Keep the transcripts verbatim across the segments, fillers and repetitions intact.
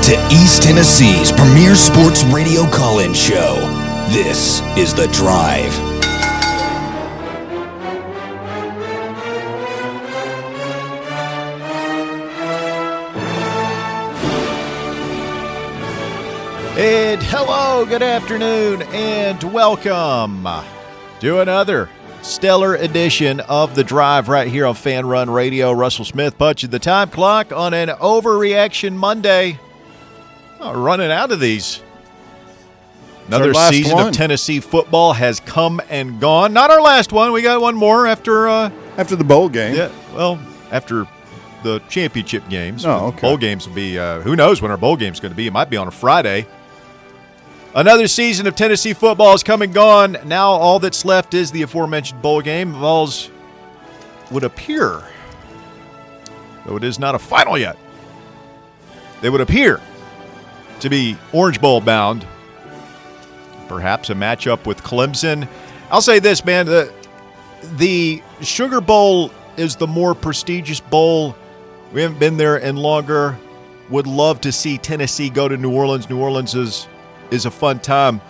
to East Tennessee's premier sports radio call-in show. This is The Drive. And hello, good afternoon, and welcome to another stellar edition of The Drive right here on Fan Run Radio. Russell Smith punching the time clock on an overreaction Monday. Oh, running out of these. Another season one. Of Tennessee football has come and gone. Not our last one. We got one more after uh, after the bowl game. Yeah, well, after the championship games. Oh, okay. Bowl games will be. Uh, who knows when our bowl game's going to be? It might be on a Friday. Another season of Tennessee football has come and gone. Now all that's left is the aforementioned bowl game. Vols would appear, though it is not a final yet, they would appear to be Orange Bowl bound. Perhaps a matchup with Clemson. I'll say this, man. The, the Sugar Bowl is the more prestigious bowl. We haven't been there in longer. Would love to see Tennessee go to New Orleans. New Orleans is... is a fun time.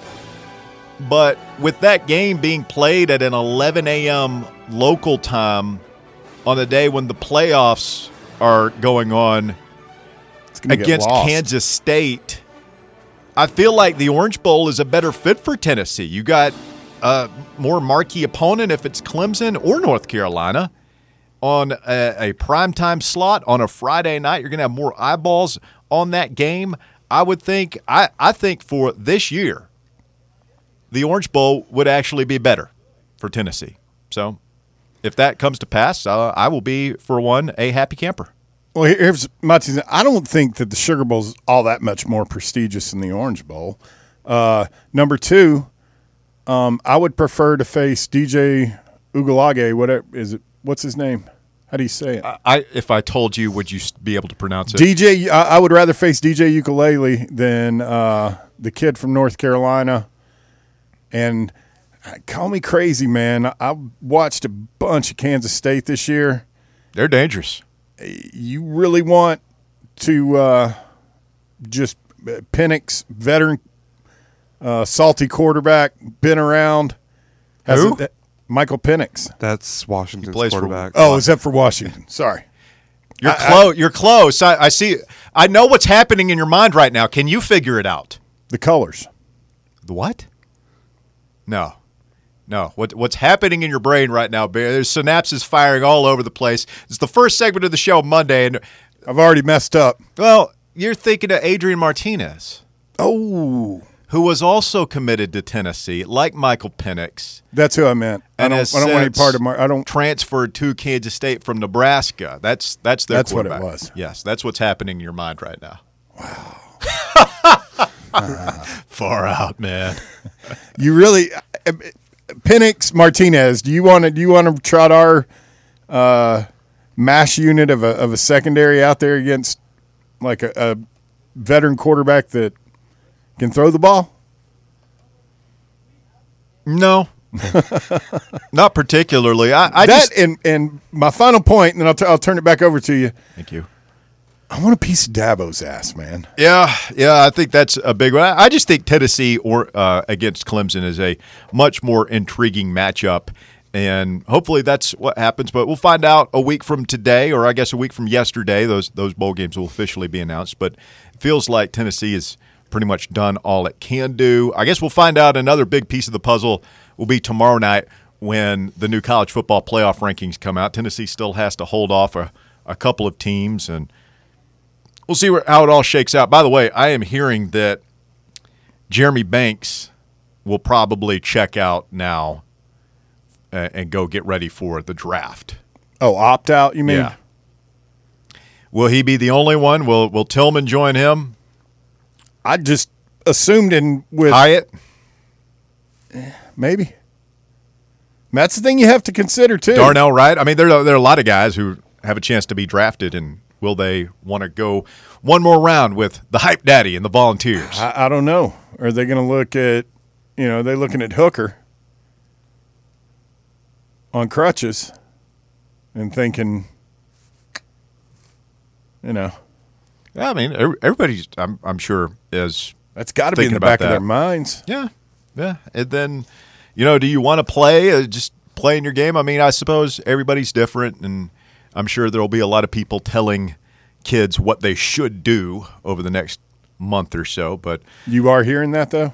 But with that game being played at an eleven a.m. local time on the day when the playoffs are going on against Kansas State, I feel like the Orange Bowl is a better fit for Tennessee. You got a more marquee opponent if it's Clemson or North Carolina on a, a primetime slot on a Friday night. You're going to have more eyeballs on that game. I would think, I, I think for this year, the Orange Bowl would actually be better for Tennessee. So if that comes to pass, uh, I will be, for one, a happy camper. Well, here's my team. I don't think that the Sugar Bowl is all that much more prestigious than the Orange Bowl. Uh, number two, um, I would prefer to face D J Ugalage. What is it? What's his name? How do you say it? I, if I told you, would you be able to pronounce it? D J. I, I would rather face D J Ukulele than uh, the kid from North Carolina. And call me crazy, man. I watched a bunch of Kansas State this year. They're dangerous. You really want to uh, just Penix, veteran, uh, salty quarterback, been around. Who? Hasn't, Michael Penix. That's Washington's plays for- quarterback. Oh, is that for Washington? Sorry. You're I- close. You're close. I, I see. I know what's happening in your mind right now. Can you figure it out? The colors. The what? No. No. What What's happening in your brain right now, Bear? There's synapses firing all over the place. It's the first segment of the show Monday, and I've already messed up. well, you're thinking of Adrian Martinez, Oh, who was also committed to Tennessee, like Michael Penix, that's who I meant. I And don't, has I don't want any since part of my. I don't. transferred to Kansas State from Nebraska. That's that's their That's what it quarterback. was. Yes, that's what's happening in your mind right now. Wow. Far out, man. You really, uh, Penix Martinez. Do you want to? Do you want to trot our uh, mash unit of a of a secondary out there against like a, a veteran quarterback that can throw the ball? No, not particularly. I, I that just and and my final point, and then I'll t- I'll turn it back over to you. thank you. I want a piece of Dabo's ass, man. Yeah, yeah, I think that's a big one. I just think Tennessee or uh, against Clemson is a much more intriguing matchup, and hopefully that's what happens. But we'll find out a week from today, or I guess a week from yesterday. Those those bowl games will officially be announced. But it feels like Tennessee is pretty much done all it can do. I guess we'll find out another big piece of the puzzle will be tomorrow night when the new college football playoff rankings come out. Tennessee still has to hold off a, a couple of teams, and we'll see where, how it all shakes out. By the way, I am hearing that Jeremy Banks will probably check out now uh, and go get ready for the draft. Oh, opt out? You mean? Yeah. Will he be the only one? Will Will Tillman join him? I just assumed in with Hyatt? maybe. That's the thing you have to consider too. Darnell Wright? I mean, there are, there are a lot of guys who have a chance to be drafted, and will they want to go one more round with the hype daddy and the Volunteers? I, I don't know. Are they going to look at, you know, are they looking at Hooker on crutches and thinking, you know, I mean, everybody's, I'm, I'm sure, is That's got to be in the back that. of their minds. Yeah, yeah. And then, you know, do you want to play? Uh, just play in your game? I mean, I suppose everybody's different, and I'm sure there will be a lot of people telling kids what they should do over the next month or so. But you are hearing that, though?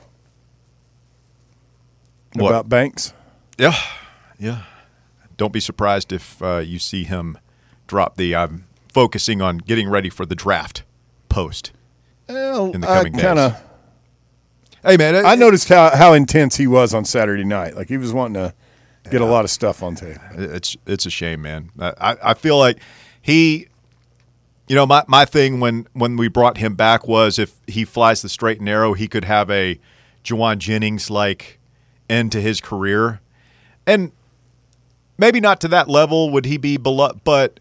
What? About Banks? Yeah, yeah. Don't be surprised if uh, you see him drop the I'm focusing on getting ready for the draft post Well, in the coming I kinda, days. Hey, man. I noticed how, how intense he was on Saturday night. Like, he was wanting to get Yeah. a lot of stuff on tape. It's it's a shame, man. I, I feel like he, you know, my, my thing when, when we brought him back was if he flies the straight and narrow, he could have a Juwan Jennings-like end to his career. And maybe not to that level would he be below, but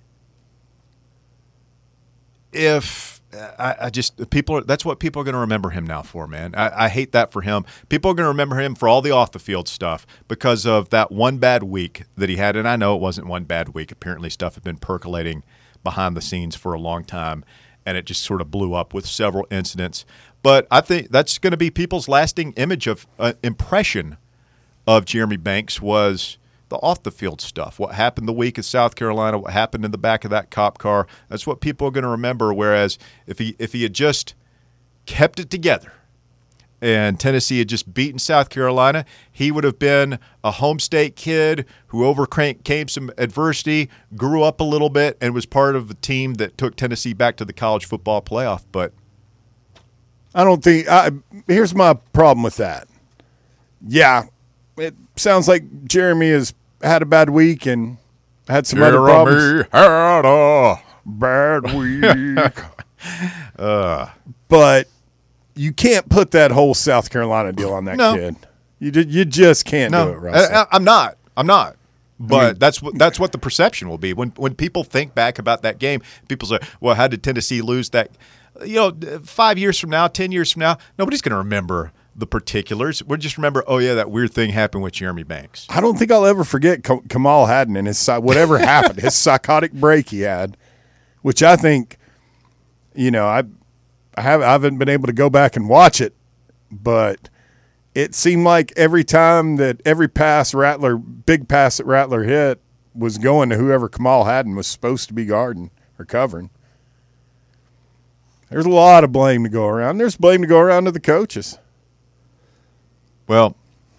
if I, I just people are, that's what people are going to remember him now for, man. I, I hate that for him. People are going to remember him for all the off the field stuff because of that one bad week that he had. And I know it wasn't one bad week. Apparently, stuff had been percolating behind the scenes for a long time, and it just sort of blew up with several incidents. But I think that's going to be people's lasting image of uh, impression of Jeremy Banks was the off-the-field stuff, what happened the week at South Carolina, what happened in the back of that cop car. That's what people are going to remember, whereas if he if he had just kept it together and Tennessee had just beaten South Carolina, he would have been a home state kid who overcame some adversity, grew up a little bit, and was part of the team that took Tennessee back to the college football playoff. But I don't think I, – here's my problem with that. Yeah, it sounds like Jeremy has had a bad week and had some other problems. Had a bad week. uh, but you can't put that whole South Carolina deal on that no. kid. You just, you just can't no, do it, Russell. I, I'm not. I'm not. But I mean, that's what that's what the perception will be when when people think back about that game. People say, "Well, how did Tennessee lose that?" You know, five years from now, ten years from now, nobody's going to remember the particulars. We'll just remember, oh, yeah, that weird thing happened with Jeremy Banks. I don't think I'll ever forget Kamal Hadden and his whatever happened, his psychotic break he had, which I think, you know, I, I, have, I haven't been able to go back and watch it, but it seemed like every time that every pass Rattler, big pass that Rattler hit was going to whoever Kamal Hadden was supposed to be guarding or covering. There's a lot of blame to go around. There's blame to go around to the coaches. Well,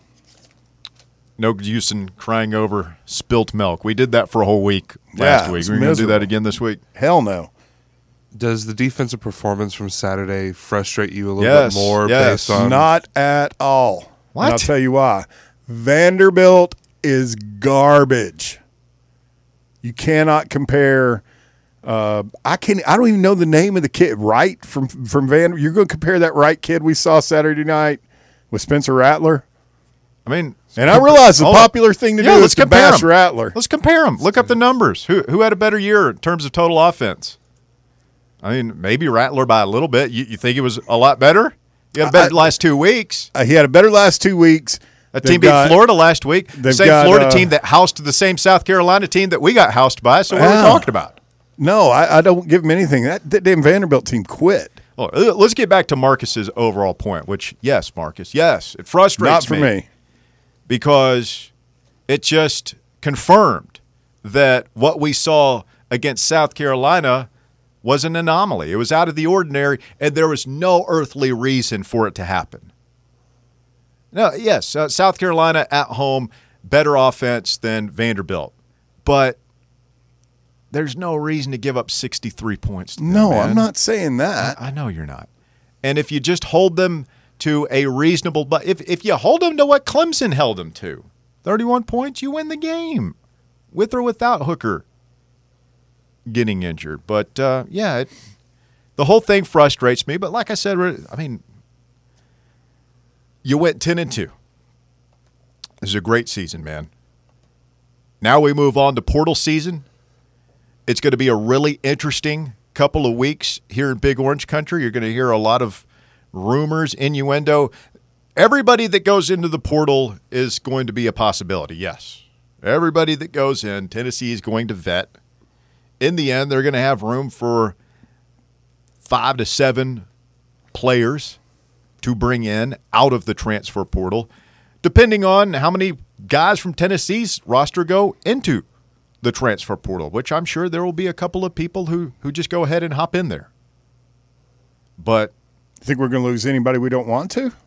no use in crying over spilt milk. We did that for a whole week last Yeah, week. it's We're going to do that miserable. again this week. Hell no. Does the defensive performance from Saturday frustrate you a little Yes, bit more yes. based on Not at all. What? And I'll tell you why. Vanderbilt is garbage. You cannot compare. Uh, I can. I don't even know the name of the kid. Wright from from Van. You're going to compare that Wright kid we saw Saturday night with Spencer Rattler? I mean, And I realize the hold on. popular thing to Yeah, do let's is to compare bash 'em. Rattler. Let's compare them. Look up the numbers. Who who had a better year in terms of total offense? I mean, maybe Rattler by a little bit. You, you think it was a lot better? You had a better I- last two weeks. Uh, he had a better last two weeks. That They've team beat got- Florida last week. The they've same got, Florida uh, team that housed the same South Carolina team that we got housed by. So what are we Yeah. talking about? No, I, I don't give him anything. That, that damn Vanderbilt team quit. Well, uh, let's get back to Marcus's overall point, which, yes, Marcus, yes, it frustrates Not for me. because it just confirmed that what we saw against South Carolina was an anomaly. It was out of the ordinary, and there was no earthly reason for it to happen. Now, yes, uh, South Carolina at home, better offense than Vanderbilt, but there's no reason to give up sixty-three points to them, No, man. I'm not saying that. I know you're not. And if you just hold them to a reasonable – but if if you hold them to what Clemson held them to, thirty-one points, you win the game with or without Hooker getting injured. But, uh, yeah, it, the whole thing frustrates me. But like I said, I mean, you went ten and two. This is a great season, man. Now we move on to portal season. It's going to be a really interesting couple of weeks here in Big Orange Country. You're going to hear a lot of rumors, innuendo. Everybody that goes into the portal is going to be a possibility, yes. Everybody that goes in, Tennessee is going to vet. In the end, they're going to have room for five to seven players to bring in out of the transfer portal, depending on how many guys from Tennessee's roster go into the transfer portal, which I'm sure there will be a couple of people who, who just go ahead and hop in there. But you think we're going to lose anybody we don't want to?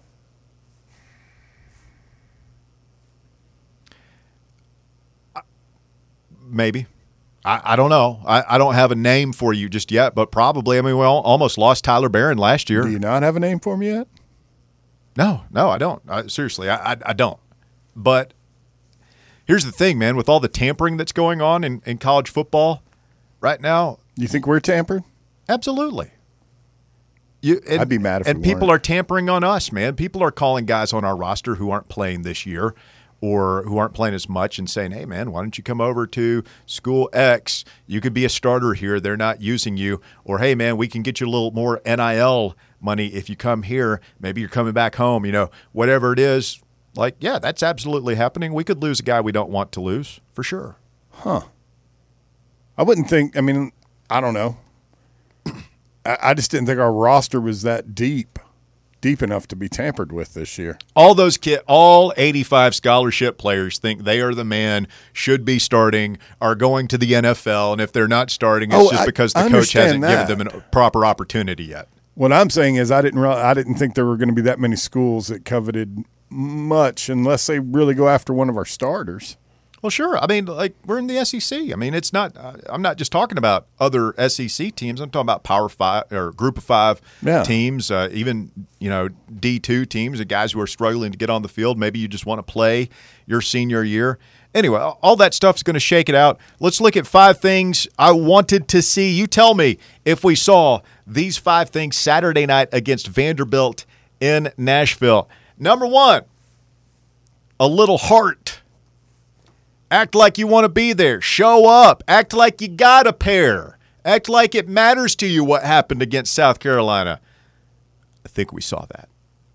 Maybe. I, I don't know. I, I don't have a name for you just yet, but probably. I mean, we all, almost lost Tyler Barron last year. Do you not have a name for him yet? No, no, I don't. I, seriously, I, I, I don't. But here's the thing, man. With all the tampering that's going on in, in college football right now. You think we're tampered? Absolutely. You, and, I'd be mad if And we people weren't. are tampering on us, man. People are calling guys on our roster who aren't playing this year or who aren't playing as much and saying, hey, man, why don't you come over to school X? You could be a starter here. They're not using you. Or, hey, man, we can get you a little more N I L money if you come here. Maybe you're coming back home. You know, whatever it is. Like, yeah, that's absolutely happening. We could lose a guy we don't want to lose, for sure. Huh. I wouldn't think, I mean, I don't know. I, I just didn't think our roster was that deep, deep enough to be tampered with this year. All those kid, all eighty-five scholarship players think they are the man, should be starting, are going to the N F L, and if they're not starting, it's Oh, just I- because I the coach hasn't understand given that. them a proper opportunity yet. What I'm saying is I didn't, real- I didn't think there were going to be that many schools that coveted much unless they really go after one of our starters. Well, sure. I mean, like, we're in the S E C. I mean, it's not. Uh, I'm not just talking about other S E C teams. I'm talking about Power Five or Group of Five Yeah. teams. Uh, even you know D two teams, the guys who are struggling to get on the field. Maybe you just want to play your senior year. Anyway, all that stuff's going to shake it out. Let's look at five things I wanted to see. You tell me if we saw these five things Saturday night against Vanderbilt in Nashville. Number one, a little heart. Act like you want to be there. Show up. Act like you got a pair. Act like it matters to you what happened against South Carolina. I think we saw that.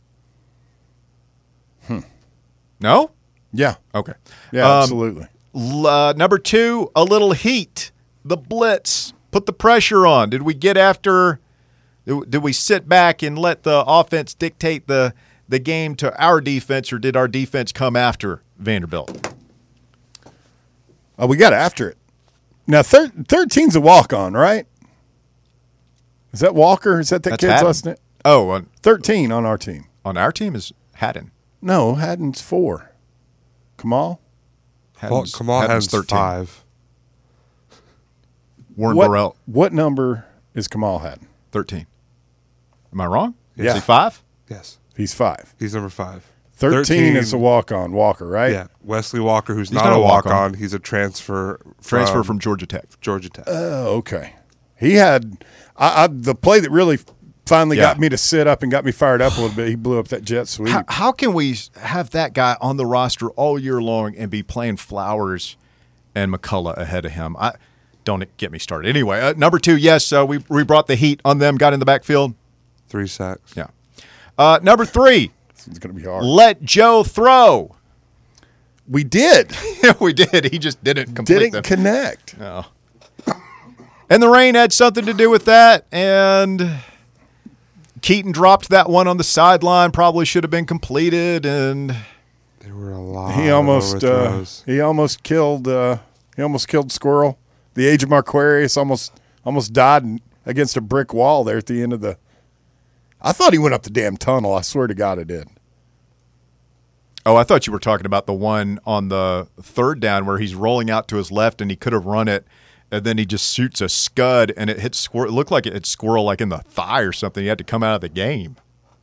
Hmm. No? Yeah. Okay. Yeah, Um, absolutely. L- uh, number two, a little heat. The blitz. Put the pressure on. Did we get after – did we sit back and let the offense dictate the, the game to our defense, or did our defense come after Vanderbilt? Oh, we got after it. Now, thir- thirteen's a walk-on, right? Is that Walker? Is that that That's kid's Haddon. last name? Oh, on, thirteen on our team. on our team is Haddon. No, Haddon's four. Kamal? Well, Haddon's, Kamal Haddon's has thirteen. five. Warren What, Burrell, what number is Kamal Haddon? thirteen. Am I wrong? Yeah. Is he five? Yes, He's five. he's number five. thirteen, is a walk-on, Walker, right? Yeah, Wesley Walker, who's He's not, not a a walk-on. walk-on. He's a transfer. Transfer from, from Georgia Tech. Georgia Tech. Oh, okay. He had I, I, the play that really finally Yeah. got me to sit up and got me fired up a little bit. He blew up that jet sweep. How, how can we have that guy on the roster all year long and be playing Flowers and McCullough ahead of him? I don't get me started. Anyway, uh, number two, yes, uh, we we brought the heat on them. Got in the backfield. Three sacks. Yeah. Uh, number three, It's going to be hard. let Joe throw. We did. We did. He just didn't complete Didn't them. connect. No. And the rain had something to do with that. And Keaton dropped that one on the sideline. Probably should have been completed. And There were a lot. He of almost uh, overthrows. he almost killed uh, he almost killed Squirrel. The age of Marquarius almost almost died in- against a brick wall there at the end of the. I thought he went up the damn tunnel. I swear to God, it did. oh, I thought you were talking about the one on the third down where he's rolling out to his left and he could have run it. And then he just shoots a scud and it hits Squirrel. It looked like it hit Squirrel like in the thigh or something. He had to come out of the game.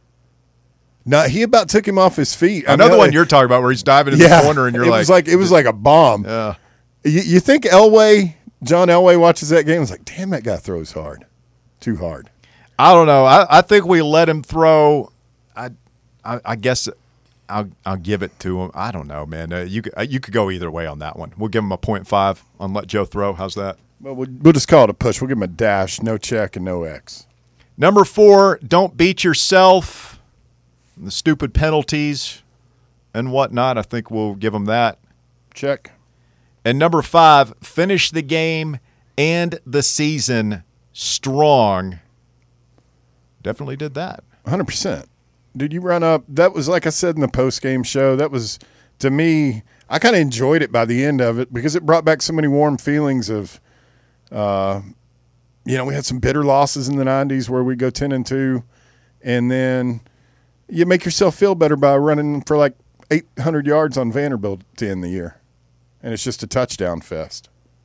No, he about took him off his feet. I Another mean, one you're talking about where he's diving in yeah, the corner and you're it like, was like it was like a bomb. yeah. You, you think Elway, John Elway watches that game and is like, damn, that guy throws hard. Too hard. I don't know. I, I think we let him throw. I, I, I guess I'll I'll give it to him. I don't know, man. Uh, you could, uh, you could go either way on that one. We'll give him a point five on let Joe throw. How's that? Well, we'll, we'll just call it a push. We'll give him a dash, no check, and no X. Number four, don't beat yourself. The stupid penalties and whatnot. I think we'll give him that. Check. And number five, finish the game and the season strong definitely did that. one hundred percent. Dude, you run up. That was, like I said in the post-game show, that was, to me, I kind of enjoyed it by the end of it because it brought back so many warm feelings of, uh, you know, we had some bitter losses in the nineties where we go ten and two, and then you make yourself feel better by running for like eight hundred yards on Vanderbilt to end the year. And it's just a touchdown fest.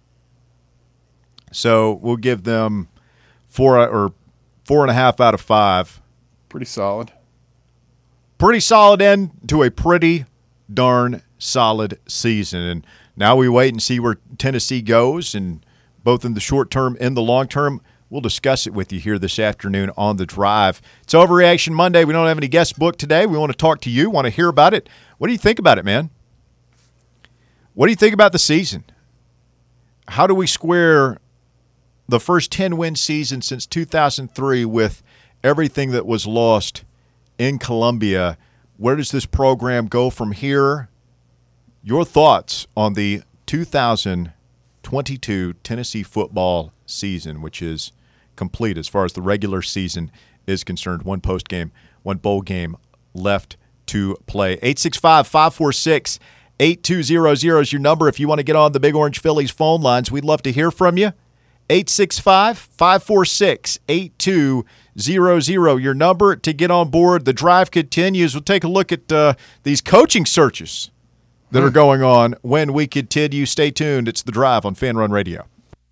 So we'll give them four or four and a half out of five. Pretty solid. Pretty solid end to a pretty darn solid season. And now we wait and see where Tennessee goes, and both in the short term and the long term. We'll discuss it with you here this afternoon on The Drive. It's Overreaction Monday. We don't have any guests booked today. We want to talk to you, want to hear about it. What do you think about it, man? What do you think about the season? How do we square the first ten-win season since two thousand three with everything that was lost in Columbia? Where does this program go from here? Your thoughts on the two thousand twenty-two Tennessee football season, which is complete as far as the regular season is concerned. One post game, one bowl game left to play. eight six five, five four six, eight two zero zero is your number if you want to get on the Big Orange Phillies phone lines. We'd love to hear from you. eight six five, five four six, eight two zero zero, your number to get on board. The Drive continues. We'll take a look at uh, these coaching searches that are going on when we continue. Stay tuned. It's The Drive on Fan Run Radio.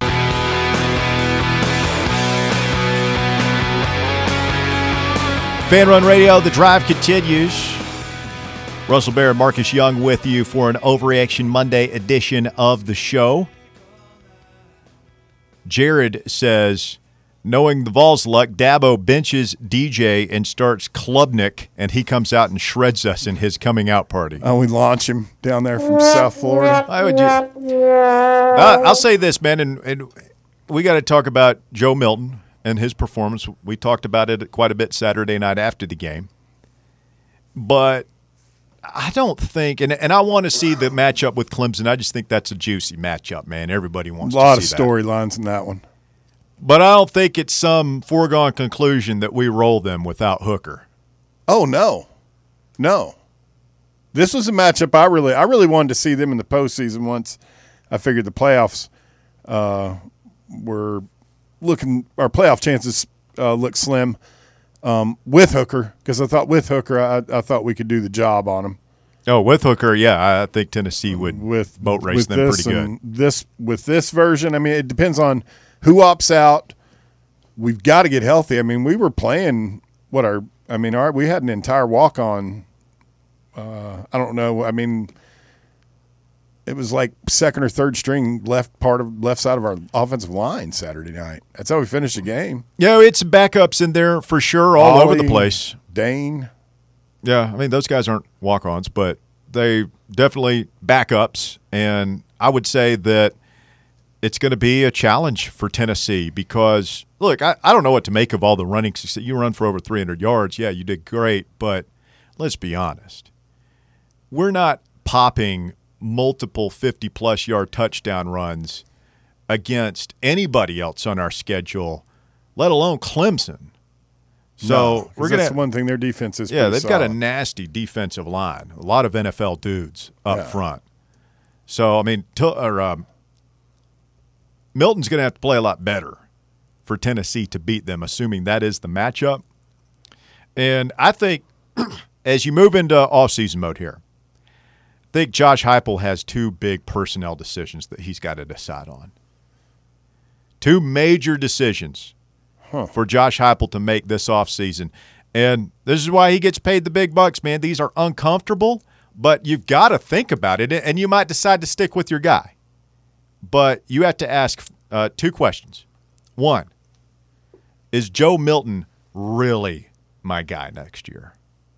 Fan Run Radio, The Drive continues. Russell Barrett, Marcus Young with you for an Overreaction Monday edition of the show. Jared says, knowing the Vols' luck, Dabo benches D J and starts Klubnik, and he comes out and shreds us in his coming out party. Oh, we launch him down there from South Florida. I would just, uh, I'll say this, man, and, and we got to talk about Joe Milton and his performance. We talked about it quite a bit Saturday night after the game. But I don't think, and, and I want to see the matchup with Clemson. I just think that's a juicy matchup, man. Everybody wants to see that. A lot of storylines in that one. But I don't think it's some foregone conclusion that we roll them without Hooker. Oh, no. No. This was a matchup I really I really wanted to see them in the postseason once I figured the playoffs uh, were looking – our playoff chances uh, look slim um, with Hooker, because I thought with Hooker I, I thought we could do the job on him. Oh, with Hooker, yeah, I think Tennessee would with, boat race with them this pretty and good. This With this version, I mean, it depends on – who opts out. We've got to get healthy. I mean, we were playing what our – I mean, our, we had an entire walk-on. Uh, I don't know. I mean, it was like second or third string left part of left side of our offensive line Saturday night. That's how we finished the game. Yeah, it's backups in there for sure all Ollie, over the place. Dane. Yeah, I mean, those guys aren't walk-ons, but they definitely backups. And I would say that it's going to be a challenge for Tennessee because, look, I, I don't know what to make of all the running success. You run for over three hundred yards. Yeah, you did great, but let's be honest. We're not popping multiple fifty-plus yard touchdown runs against anybody else on our schedule, let alone Clemson. So no, we're going that's to one thing their defense is. Yeah, they've solid. got a nasty defensive line. A lot of N F L dudes up yeah. front. So I mean, to, or, um, Milton's going to have to play a lot better for Tennessee to beat them, assuming that is the matchup. And I think as you move into offseason mode here, I think Josh Heupel has two big personnel decisions that he's got to decide on. Two major decisions huh. for Josh Heupel to make this offseason. And this is why he gets paid the big bucks, man. These are uncomfortable, but you've got to think about it, and you might decide to stick with your guy. But you have to ask uh, two questions. One, is Joe Milton really my guy next year?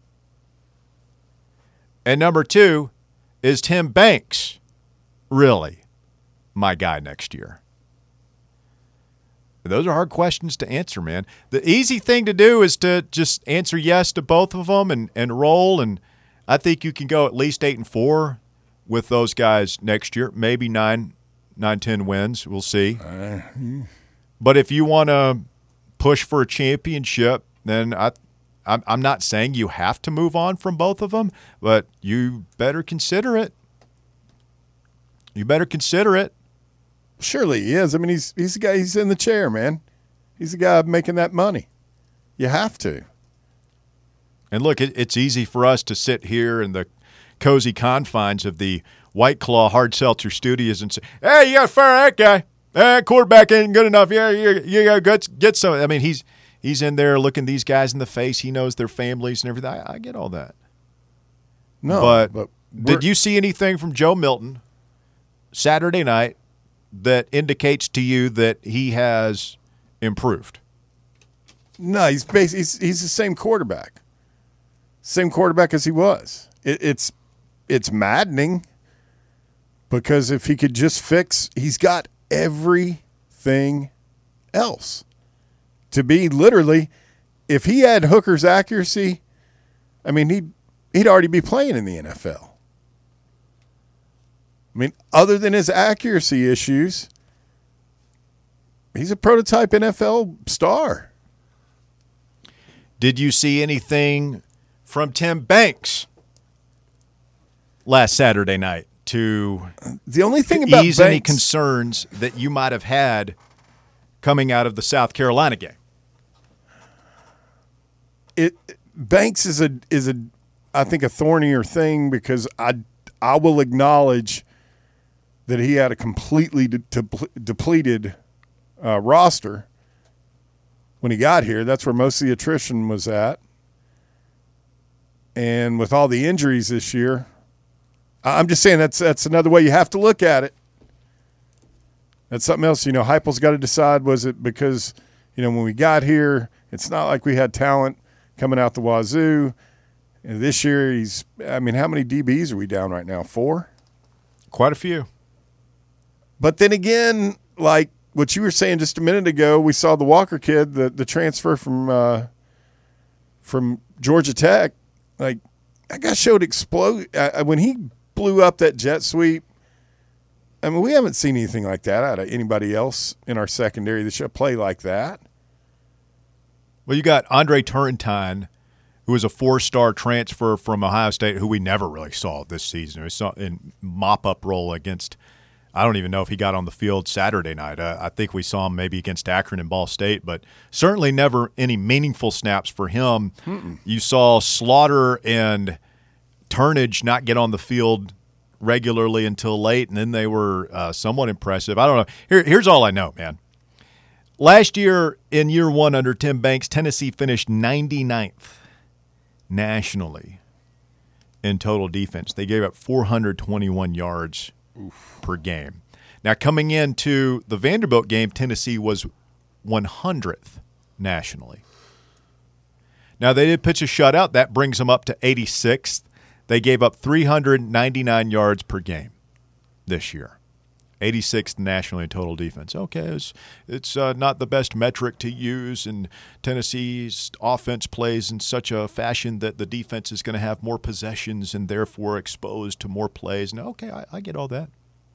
And number two, is Tim Banks really my guy next year? Those are hard questions to answer, man. The easy thing to do is to just answer yes to both of them and, and roll, and I think you can go at least eight and four with those guys next year, maybe nine. Nine, ten wins. We'll see. Uh, hmm. But if you want to push for a championship, then I, I'm, I'm not saying you have to move on from both of them, but you better consider it. You better consider it. Surely he is. I mean, he's he's the guy. He's in the chair, man. He's the guy making that money. You have to. And look, it, it's easy for us to sit here in the cozy confines of the White Claw Hard Seltzer Studios and say, "Hey, you got to fire that guy. That quarterback ain't good enough. Yeah, you you got to get get some." I mean, he's he's in there looking these guys in the face. He knows their families and everything. I, I get all that. No, but, but did you see anything from Joe Milton Saturday night that indicates to you that he has improved? No, he's bas- he's he's the same quarterback, same quarterback as he was. It, it's it's maddening because if he could just fix, he's got everything else to be literally. If he had Hooker's accuracy, I mean he'd he'd already be playing in the N F L. I mean, other than his accuracy issues, he's a prototype N F L star. Did you see anything from Tim Banks last Saturday night to the only thing about ease Banks, any concerns that you might have had coming out of the South Carolina game? It Banks is a is a I think a thornier thing because I I will acknowledge that he had a completely de- de- depleted uh, roster when he got here. That's where most of the attrition was at. And with all the injuries this year, I'm just saying that's that's another way you have to look at it. That's something else. You know, Heupel's got to decide, was it because, you know, when we got here, it's not like we had talent coming out the wazoo. And this year he's, I mean, how many D Bs are we down right now? Four? Quite a few. But then again, like what you were saying just a minute ago, we saw the Walker kid, the the transfer from uh, from Georgia Tech. Like that guy showed explode uh, when he blew up that jet sweep. I mean, we haven't seen anything like that out of anybody else in our secondary that should play like that. Well, you got Andre Turrentine, who was a four-star transfer from Ohio State, who we never really saw this season. We saw in mop-up role against. I don't even know if he got on the field Saturday night. Uh, I think we saw him maybe against Akron and Ball State, but certainly never any meaningful snaps for him. Mm-mm. You saw Slaughter and Turnage not get on the field regularly until late, and then they were uh, somewhat impressive. I don't know. Here, here's all I know, man. Last year, in year one under Tim Banks, Tennessee finished ninety-ninth nationally in total defense. They gave up four hundred twenty-one yards Oof. per game. Now, coming into the Vanderbilt game, Tennessee was one hundredth nationally. Now, they did pitch a shutout. That brings them up to eighty-sixth. They gave up three hundred ninety-nine yards per game this year. eighty-sixth nationally in total defense. Okay, it's, it's uh, not the best metric to use, and Tennessee's offense plays in such a fashion that the defense is going to have more possessions and therefore exposed to more plays. And okay, I, I get all that.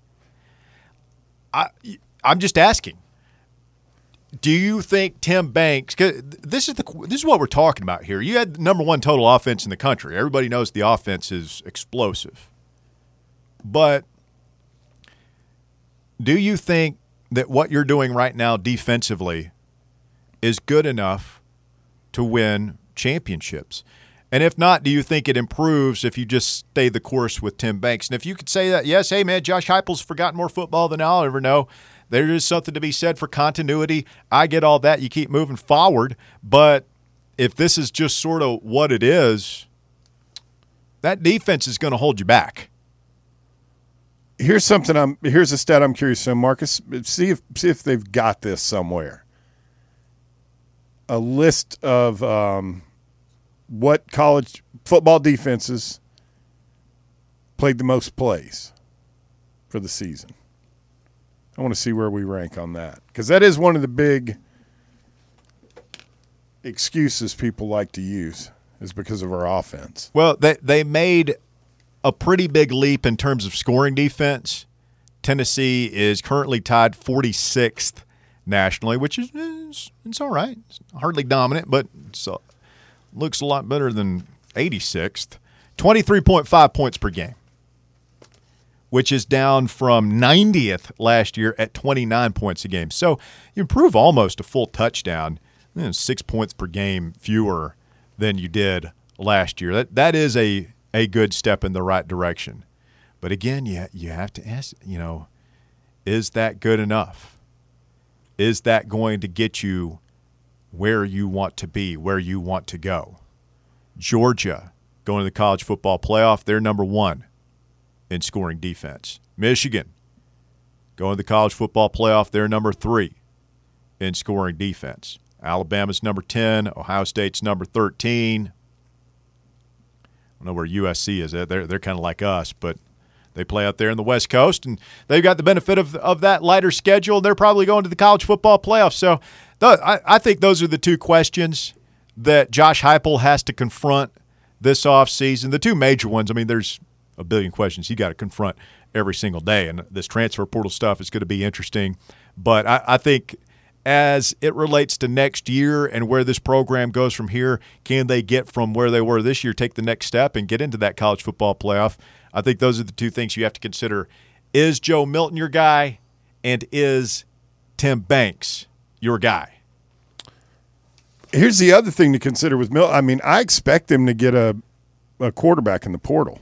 I, I'm just asking. Do you think Tim Banks? Cause this is the this is what we're talking about here. You had the number one total offense in the country. Everybody knows the offense is explosive, but do you think that what you're doing right now defensively is good enough to win championships? And if not, do you think it improves if you just stay the course with Tim Banks? And if you could say that, yes, hey, man, Josh Heupel's forgotten more football than I'll ever know. There is something to be said for continuity. I get all that. You keep moving forward. But if this is just sort of what it is, that defense is going to hold you back. Here's something I'm. Here's a stat I'm curious on, Marcus. See if see if they've got this somewhere. A list of um, what college football defenses played the most plays for the season. I want to see where we rank on that because that is one of the big excuses people like to use is because of our offense. Well, they they made a pretty big leap in terms of scoring defense. Tennessee is currently tied forty-sixth nationally, which is it's, it's all right. It's hardly dominant, but it uh, looks a lot better than eighty-sixth. twenty-three point five points per game, which is down from ninetieth last year at twenty-nine points a game. So you improve almost a full touchdown, you know, six points per game fewer than you did last year. That that is a, a good step in the right direction. But again, you you have to ask, you know, is that good enough? Is that going to get you where you want to be, where you want to go? Georgia going to the college football playoff, they're number one in scoring defense. Michigan going to the college football playoff, they're number three in scoring defense. Alabama's number ten, Ohio State's number thirteen. I don't know where U S C is. They're, they're kind of like us, but they play out there in the West Coast, and they've got the benefit of of that lighter schedule. They're probably going to the college football playoff. So th- I, I think those are the two questions that Josh Heupel has to confront this offseason. The two major ones, I mean, there's a billion questions you got to confront every single day, and this transfer portal stuff is going to be interesting. But I, I think as it relates to next year and where this program goes from here, can they get from where they were this year, take the next step, and get into that college football playoff? I think those are the two things you have to consider. Is Joe Milton your guy, and is Tim Banks your guy? Here's the other thing to consider with Milton. I mean, I expect him to get a, a quarterback in the portal.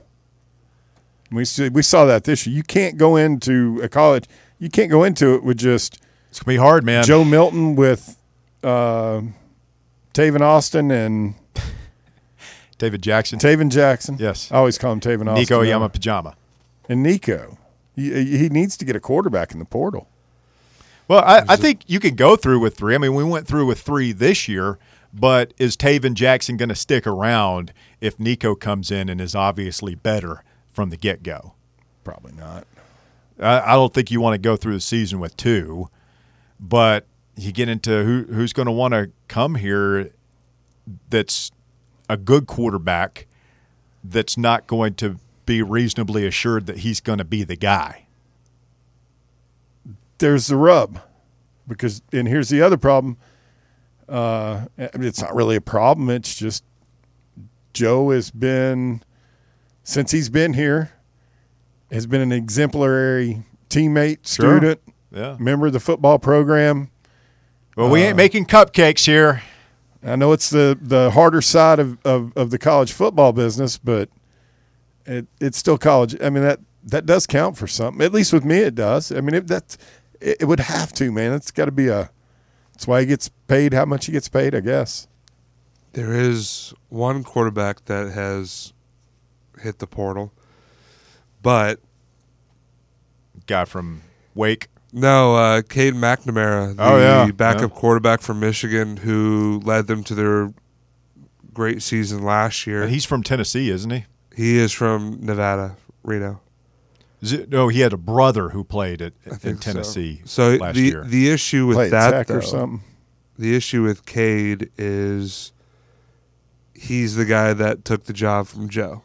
We see, we saw that this year. You can't go into a college – you can't go into it with just – It's going to be hard, man. Joe Milton with uh, Taven Austin and – David Jackson. Taven Jackson. Yes. I always call him Taven Austin. Nico Yama Pajama. And Nico. He, he needs to get a quarterback in the portal. Well, I, I think you can go through with three. I mean, we went through with three this year, but is Taven Jackson going to stick around if Nico comes in and is obviously better from the get-go? Probably not. I, I don't think you want to go through the season with two, but you get into who who's going to want to come here that's a good quarterback that's not going to be reasonably assured that he's going to be the guy. There's the rub, because and here's the other problem. Uh, it's not really a problem. It's just Joe has been, since he's been here, has been an exemplary teammate, Sure. student, Yeah. member of the football program. Well, we ain't making cupcakes here. I know it's the, the harder side of, of, of the college football business, but it it's still college. I mean, that, that does count for something. At least with me, it does. I mean, it, that's, it, it would have to, man. It's got to be a – that's why he gets paid how much he gets paid, I guess. There is one quarterback that has hit the portal, but Guy from Wake. no, uh, Cade McNamara, the Oh, yeah. backup Yeah. quarterback from Michigan, who led them to their great season last year. And he's from Tennessee, isn't he? He is from Nevada, Reno. Is it, no, he had a brother who played at, I in think so. Tennessee So, last the year. the issue with Played that Tech though, or something. the issue with Cade is he's the guy that took the job from Joe.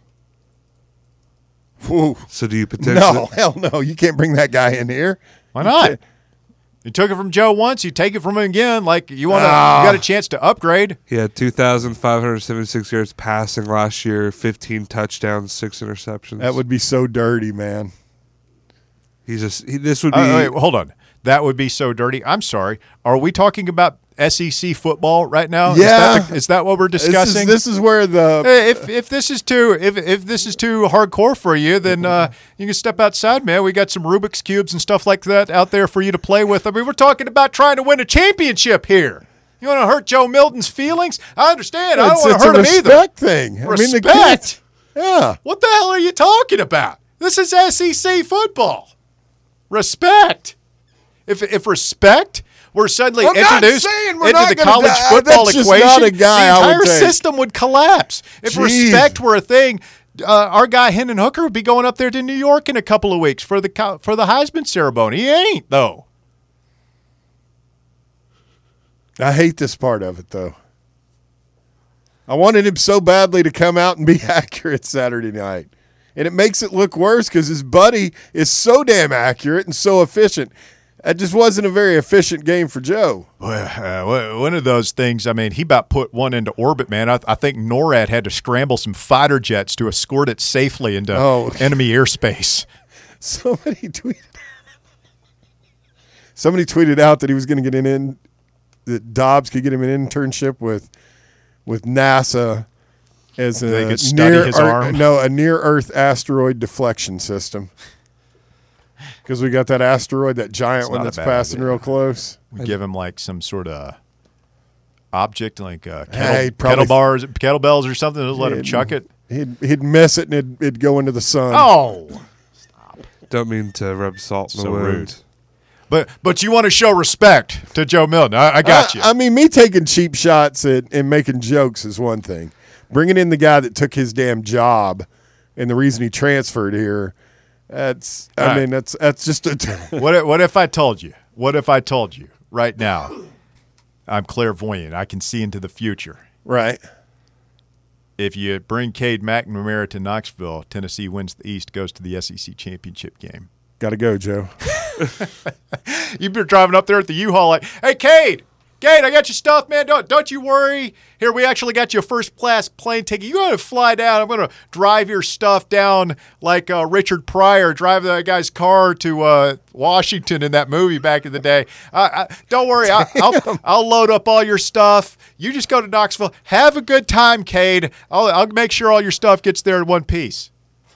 Whew. So do you potentially? No, hell no. You can't bring that guy in here. Why not? You took it from Joe once, you take it from him again. Like you want to, Ah. you got a chance to upgrade. He had two thousand five hundred seventy-six yards passing last year, fifteen touchdowns, six interceptions. That would be so dirty, man. He's just he, this would be Uh, wait, hold on. That would be so dirty. I'm sorry. Are we talking about S E C football right now? Is Yeah. that, the, is that what we're This discussing? is, this is where the Hey, if if this is too if if this is too hardcore for you, then uh, you can step outside, man. We got some Rubik's cubes and stuff like that out there for you to play with. I mean, we're talking about trying to win a championship here. You want to hurt Joe Milton's feelings? I understand. I don't it's, want it's to a hurt him either. respect thing. I mean, the Respect? kids, yeah. What the hell are you talking about? This is S E C football. Respect. If if respect were suddenly I'm not introduced saying we're into not the gonna college die. football That's just equation, not a guy the I would entire take. system would collapse. If Jeez. respect were a thing, uh, our guy Hendon Hooker would be going up there to New York in a couple of weeks for the co- for the Heisman ceremony. He ain't though. I hate this part of it, though. I wanted him so badly to come out and be accurate Saturday night. And it makes it look worse because his buddy is so damn accurate and so efficient. That just wasn't a very efficient game for Joe. Uh, one of those things, I mean, he about put one into orbit, man. I, I think NORAD had to scramble some fighter jets to escort it safely into Oh. enemy airspace. Somebody tweeted. Somebody tweeted out that he was going to get an in. That Dobbs could get him an internship with, with NASA as a They could study near his Earth- arm? no a near Earth asteroid deflection system. Because we got that asteroid, that giant It's one not a that's bad passing idea. real close. We give him like some sort of object, like uh, kettle, Hey, probably- kettle bars, kettlebells or something. Just let him He'd- chuck it. He'd he'd miss it and it'd, it'd go into the sun. Oh, Don't mean to rub salt in So the wound. rude. but but you want to show respect to Joe Milton. I, I got you. I, I mean, me taking cheap shots at, and making jokes is one thing. Bringing in the guy that took his damn job and the reason he transferred here, that's, I All right. mean, that's that's just a. What if, what if I told you? What if I told you right now? I'm clairvoyant. I can see into the future. Right. If you bring Cade McNamara to Knoxville, Tennessee wins the East, goes to the S E C championship game. Got to go, Joe. You've been driving up there at the U-Haul like, hey, Cade, Cade, I got your stuff, man. Don't don't you worry. Here, we actually got you a first-class plane ticket. You got to fly down. I'm going to drive your stuff down like uh, Richard Pryor drive that guy's car to uh, Washington in that movie back in the day. Uh, I, don't worry. I, I'll, I'll load up all your stuff. You just go to Knoxville. Have a good time, Cade. I'll, I'll make sure all your stuff gets there in one piece.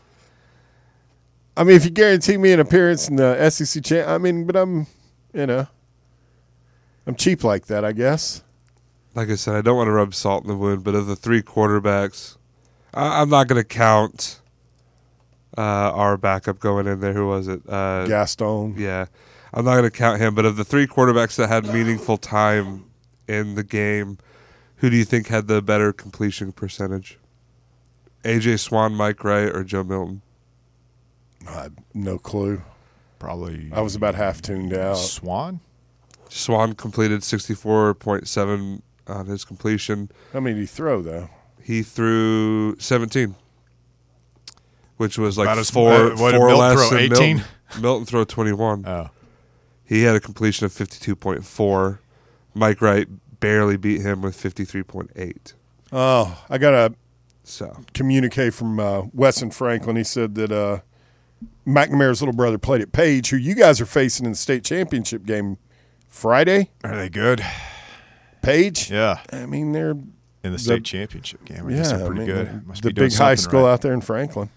I mean, if you guarantee me an appearance in the S E C champ, I mean, but I'm, you know, I'm cheap like that, I guess. Like I said, I don't want to rub salt in the wound, but of the three quarterbacks, I, I'm not going to count uh, our backup going in there. Who was it? Uh, Gaston. Yeah. I'm not going to count him, but of the three quarterbacks that had meaningful time in the game, who do you think had the better completion percentage? A J Swan, Mike Wright, or Joe Milton? I had no clue. Probably. I was about half tuned out. Swan? Swan completed sixty-four point seven on his completion. How many did he throw, though? He threw seventeen, which was like About as- four, uh, what did four Milton less throw, than eighteen? Milton. Milton threw twenty-one. Oh. He had a completion of fifty-two point four. Mike Wright barely beat him with fifty-three point eight. Oh, I got a So communique from uh, Wesson Franklin. He said that uh, McNamara's little brother played at Page, who you guys are facing in the state championship game Friday. Are they good? Page? Yeah. I mean, they're In the state championship game. I guess yeah, they're pretty I mean, good. Must the be doing big high something school right. out there in Franklin.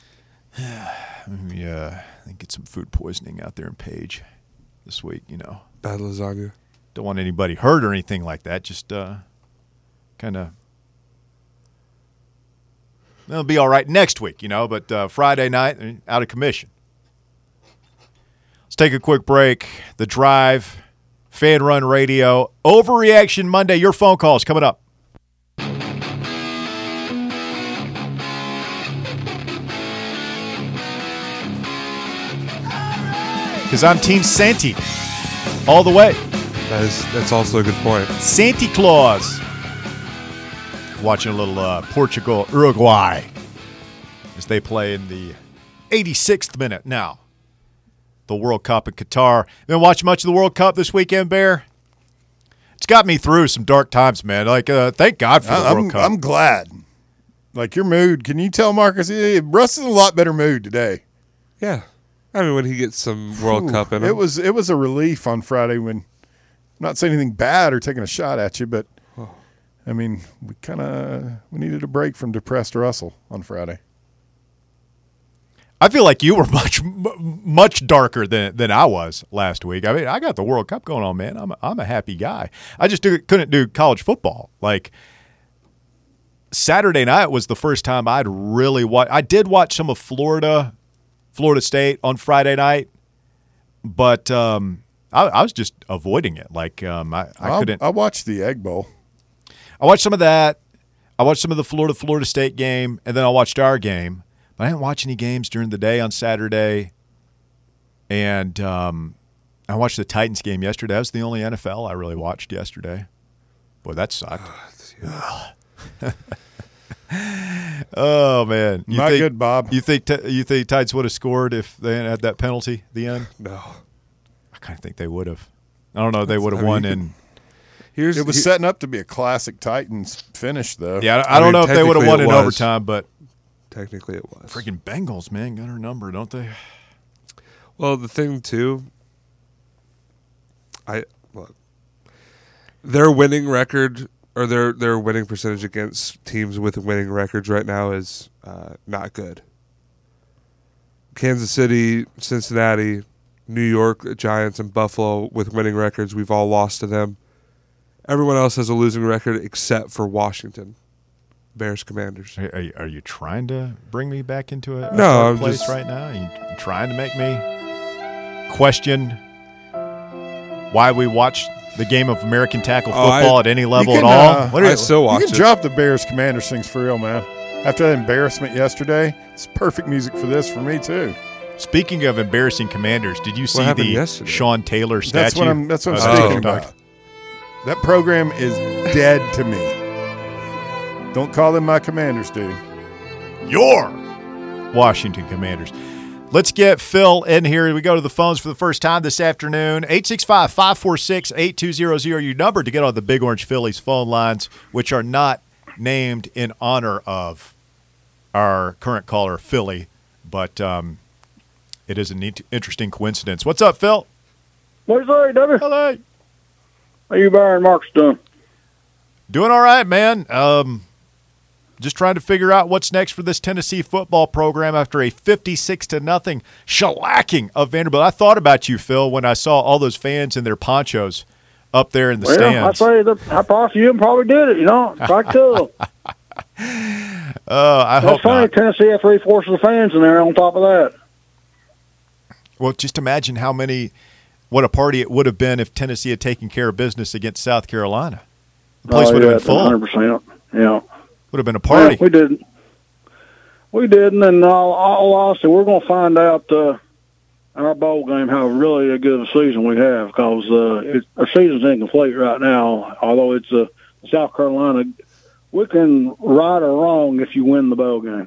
Yeah, I think get some food poisoning out there in Page this week, you know. bad lasagna. Don't want anybody hurt or anything like that. Just uh, kind of. It'll be all right next week, you know, but uh, Friday night, they're out of commission. Let's take a quick break. The Drive, Fan Run Radio, Overreaction Monday. Your phone calls coming up. Because I'm Team Santi all the way. That is that's also a good point. Santa Claus. Watching a little uh, Portugal, Uruguay as they play in the eighty-sixth minute now. The World Cup in Qatar. Been watching much of the World Cup this weekend, Bear? It's got me through some dark times, man. Like, uh, thank God for the I'm, World Cup. I'm glad. Like your mood. Can you tell Marcus? eh, Russ is in a lot better mood today. Yeah, I mean when he gets some World Ooh, Cup in him. It was it was a relief on Friday when I'm not saying anything bad or taking a shot at you, but I mean we kind of we needed a break from depressed Russell on Friday. I feel like you were much, m- much darker than than I was last week. I mean, I got the World Cup going on, man. I'm a, I'm a happy guy. I just do, couldn't do college football. Like Saturday night was the first time I'd really watched. I did watch some of Florida, Florida State on Friday night, but um, I, I was just avoiding it. Like um, I, I I'll- couldn't. I watched the Egg Bowl. I watched some of that. I watched some of the Florida Florida State game, and then I watched our game. But I didn't watch any games during the day on Saturday. And um, I watched the Titans game yesterday. That was the only N F L I really watched yesterday. Boy, that sucked. Oh man, you Not think, good, Bob. You think t- you think Titans would have scored if they hadn't had that penalty at the end? no. I kind of think they would have. I don't know if they would have I mean, won you in. Here's It was he- setting up to be a classic Titans finish, though. Yeah, I, I I don't mean, know if they would have technically won it in was. overtime, but Technically, it was. freaking Bengals, man, got her number, don't they? Well, the thing too, I look, their winning record or their their winning percentage against teams with winning records right now is uh, not good. Kansas City, Cincinnati, New York Giants, and Buffalo with winning records, we've all lost to them. Everyone else has a losing record except for Washington. Bears, Commanders. Are, are, you, are you trying to bring me back into a, a No, dark I'm place just- right now? Are you trying to make me question why we watch the game of American tackle Oh, I- football at any level can, at all? uh, What are I you- still watch You can it. drop the Bears Commanders things for real, man. After that embarrassment yesterday, it's perfect music for this for me, too. Speaking of embarrassing commanders, did you see happened the yesterday? Sean Taylor statue? That's what I'm, that's what I'm Oh, speaking that's about. That program is dead to me. Don't call them my Commanders, dude. Your Washington Commanders. Let's get Phil in here. We go to the phones for the first time this afternoon. eight six five, five four six, eight two zero zero, your number to get on the Big Orange Phillies phone lines, which are not named in honor of our current caller, Philly, but um, it is an neat, interesting coincidence. What's up, Phil? What's up, Debbie? Hello. How you, Byron Marks, doing? Doing all right, man. Um, just trying to figure out what's next for this Tennessee football program after a fifty-six to nothing shellacking of Vanderbilt. I thought about you, Phil, when I saw all those fans in their ponchos up there in the Well, stands. I say that I probably you probably did it. You know, it's like cool. Uh, I That's hope funny. not. Tennessee had three fourths of the fans in there. On top of that, Well, just imagine how many, what a party it would have been if Tennessee had taken care of business against South Carolina. The place oh, would yeah, have been full. Hundred percent. Yeah, Would have been a party. Well, we didn't. We didn't, and all, all honesty, we're going to find out uh, in our bowl game how really a good a season we have because uh, it, our season's incomplete right now. Although it's uh, South Carolina, we can right or wrong if you win the bowl game.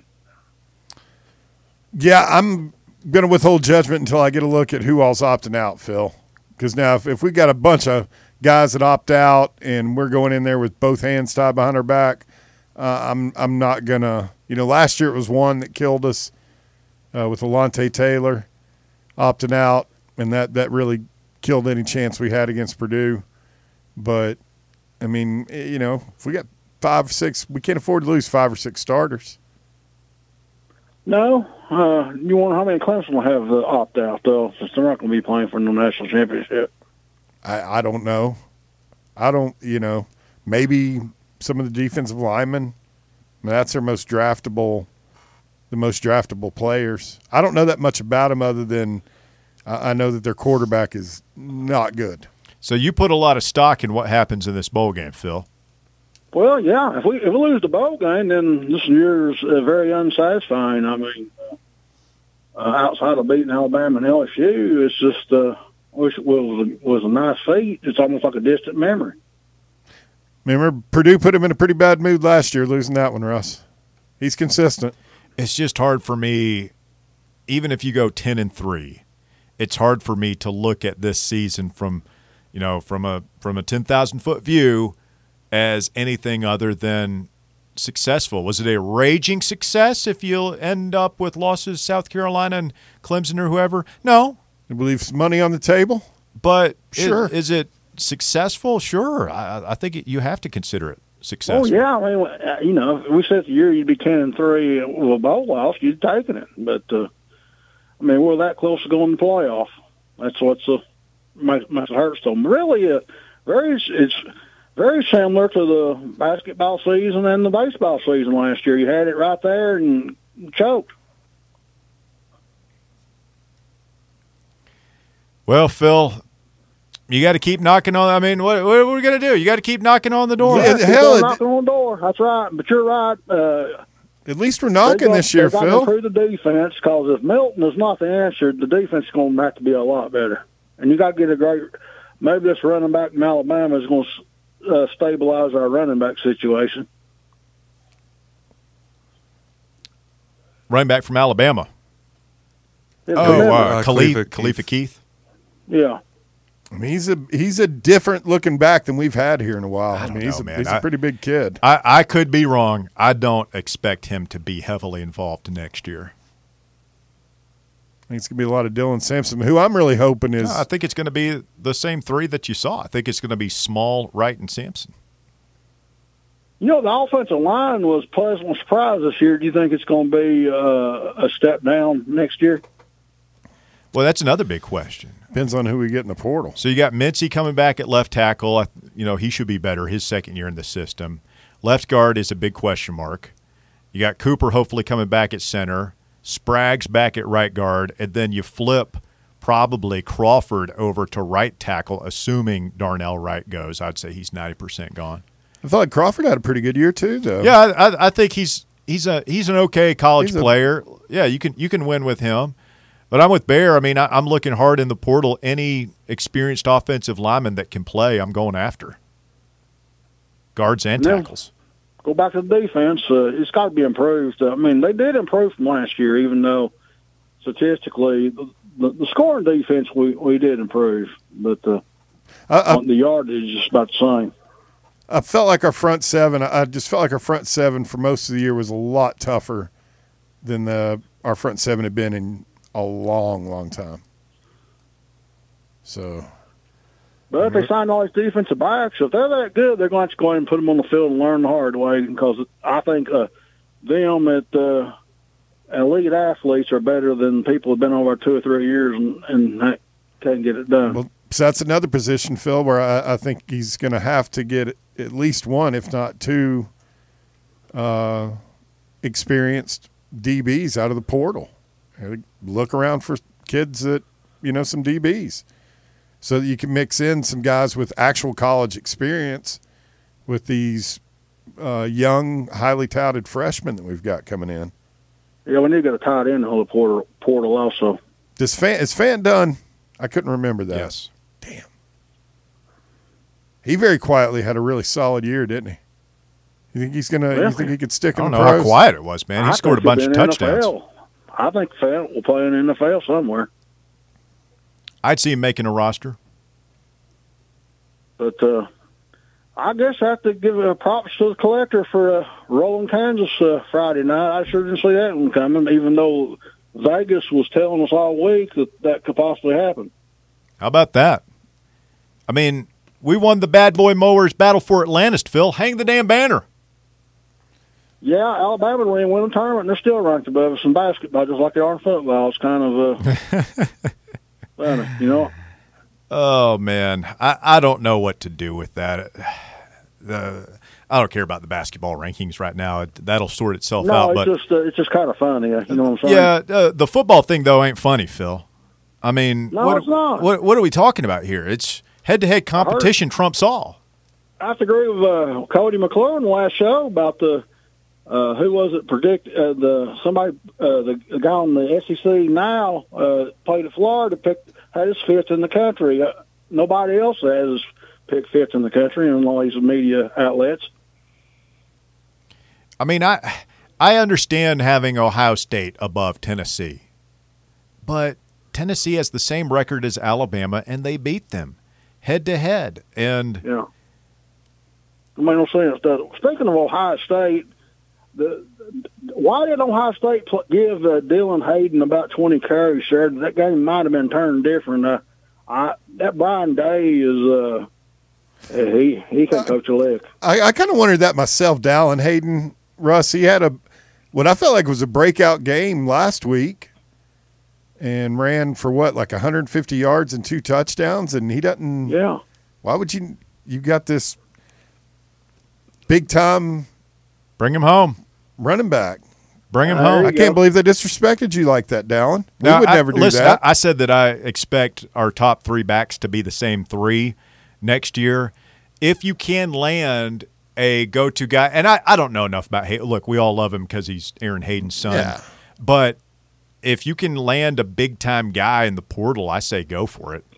Yeah, I'm going to withhold judgment until I get a look at who all's opting out, Phil. Because now if, if we got a bunch of guys that opt out and we're going in there with both hands tied behind our back, uh, I'm I'm not going to – you know, last year it was one that killed us uh, with Alontae Taylor opting out, and that, that really killed any chance we had against Purdue. But, I mean, you know, if we got five or six – we can't afford to lose five or six starters. No, uh, you wonder how many Clemson will have uh, opt out though, since they're not going to be playing for the national championship. I, I don't know. I don't, you know, maybe some of the defensive linemen. I mean, that's their most draftable, the most draftable players. I don't know that much about them other than I, I know that their quarterback is not good. So you put a lot of stock in what happens in this bowl game, Phil. Well, yeah. If we if we lose the bowl game, then this year's uh, very unsatisfying. I mean, uh, outside of beating Alabama and L S U, it's just uh, wish it was a, was a nice feat. It's almost like a distant memory. Remember, Purdue put him in a pretty bad mood last year, losing that one, Russ. He's consistent. It's just hard for me, even if you go ten and three, it's hard for me to look at this season from, you know, from a from a ten thousand foot view as anything other than successful. Was it a raging success if you end up with losses South Carolina and Clemson or whoever? No, You believe some money on the table? but Sure. is, is it successful? Sure. I, I think it, you have to consider it successful. Oh yeah, I mean, uh, you know, if we said the year you'd be ten and three with a bowl loss, you'd taken it. But uh, I mean, we're that close to going to the playoff. That's what's uh, makes, makes it hurt. So really, uh, very it's very similar to the basketball season and the baseball season last year. You had it right there and choked. Well, Phil, you got to keep knocking on. I mean, what, what are we going to do? You got to keep knocking on the door. Yeah, Keep hell, on it- knocking on the door. That's right. But you're right. Uh, At least we're knocking They got- this year, they got to Phil. improve the defense because if Milton is not the answer, the defense is going to have to be a lot better. And you got to get a great. Maybe this running back from Alabama is going to uh, stabilize our running back situation. Running back from Alabama. Yeah, Oh, remember- uh, Uh, Khalif, Khalifa Khalifa Keith. Keith. yeah. I mean, he's a he's a different looking back than we've had here in a while. I, I don't mean, he's, know, a, man. he's I- a pretty big kid. I, I could be wrong. I don't expect him to be heavily involved next year. I think it's going to be a lot of Dylan Sampson, who I'm really hoping is. No, I think it's going to be the same three that you saw. I think it's going to be Small, Wright, and Sampson. You know, the offensive line was pleasantly surprised this year. Do you think it's going to be uh, a step down next year? Well, that's another big question. Depends on who we get in the portal. So you got Mincy coming back at left tackle. I- You know, he should be better his second year in the system. Left guard is a big question mark. You got Cooper hopefully coming back at center. Sprague's back at right guard. And then you flip probably Crawford over to right tackle, assuming Darnell Wright goes. I'd say he's ninety percent gone. I thought Crawford had a pretty good year too, though. Yeah, I, I, I think he's he's a he's an okay college He's a- player. Yeah, you can you can win with him. But I'm with Bear. I mean, I, I'm looking hard in the portal. Any experienced offensive lineman that can play, I'm going after. Guards and Yeah. tackles. Go back to the defense. Uh, it's got to be improved. Uh, I mean, they did improve from last year, even though statistically the, the, the scoring defense we, we did improve, but uh, I, I, the yardage is just about the same. I felt like our front seven. I just felt like our front seven for most of the year was a lot tougher than the our front seven had been in a long, long time. So, But if they sign all these defensive backs, if they're that good, they're going to have to go ahead and put them on the field and learn the hard way, because I think uh, them at uh, elite athletes are better than people who have been over two or three years and, and can't get it done. well, so that's another position, Phil, where I, I think he's going to have to get at least one, if not two, uh, experienced D Bs out of the portal. And look around for kids that, you know, some D Bs, so that you can mix in some guys with actual college experience with these uh, young, highly touted freshmen that we've got coming in. Yeah, we need to get a tight end on the portal, portal also. Does fan is Fan done? I couldn't remember that. Yes. Damn. He very quietly had a really solid year, didn't he? You think he's gonna? Yeah. You think he could stick I in don't the know pros? how quiet it was, man. He I scored a think he'll bunch of be in the touchdowns. N F L. I think Fant will play in the N F L somewhere. I'd see him making a roster. But uh, I guess I have to give uh, props to the collector for uh, rolling Kansas uh, Friday night. I sure didn't see that one coming, even though Vegas was telling us all week that that could possibly happen. How about that? I mean, we won the Bad Boy Mowers Battle for Atlantis, Phil. Hang the damn banner. Yeah, Alabama didn't win the tournament, and they're still ranked above us in basketball, just like they are in football. It's kind of uh, funny, you know. Oh, man. I, I don't know what to do with that. The I don't care about the basketball rankings right now. It, that'll sort itself No, out. it's But just uh, it's just kind of funny. You know what I'm saying? yeah, uh, the football thing, though, ain't funny, Phil. I mean, No, what, it's not. What, what are we talking about here? It's head-to-head competition trumps all. I have to agree with uh, Cody McClure in the last show about the uh, who was it predict uh, the somebody uh, the guy on the S E C now uh, played at Florida, picked had his fifth in the country. Uh, nobody else has picked fifth in the country in all these media outlets. I mean, I I understand having Ohio State above Tennessee, but Tennessee has the same record as Alabama, and they beat them head-to-head. And Yeah, it made no sense. The, speaking of Ohio State, the why did Ohio State pl- give uh, Dylan Hayden about twenty carries? Sir, that game might have been turned different. Uh, I, that Brian Day is uh, he he can coach a lick. I, I kind of wondered that myself. Dallin Hayden, Russ, he had a what I felt like was a breakout game last week, and ran for what, like one hundred fifty yards and two touchdowns, and he doesn't. Yeah. Why would you? You got this big time bring him home. running back. Bring him Uh, home. there I you can't go. believe they disrespected you like that, Dallin. We Now, would I- never do listen, that. I, I said that I expect our top three backs to be the same three next year. If you can land a go-to guy, and I, I don't know enough about Hayden. Look, we all love him because he's Aaron Hayden's son. Yeah. But if you can land a big-time guy in the portal, I say go for it.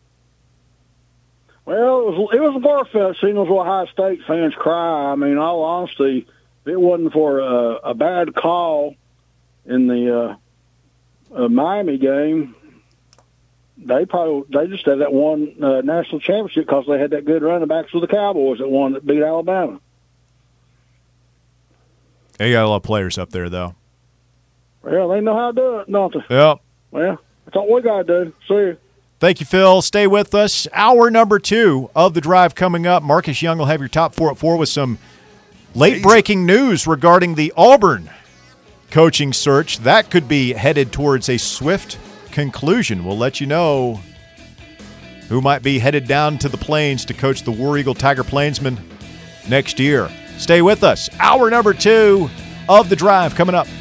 Well, it was it was far-fetched seeing those Ohio State fans cry. I mean, in all honesty, if it wasn't for a, a bad call in the uh, uh, Miami game, they probably they just had that one uh, national championship because they had that good running backs with the Cowboys that won that beat Alabama. They got a lot of players up there, though. Well, they know how to do it, don't they? Yep. Well, that's all we got to do. See you. Thank you, Phil. Stay with us. Hour number two of the drive coming up. Marcus Young will have your top four at four with some late-breaking news regarding the Auburn coaching search. That could be headed towards a swift conclusion. We'll let you know who might be headed down to the Plains to coach the War Eagle Tiger Plainsmen next year. Stay with us. Hour number two of the drive coming up.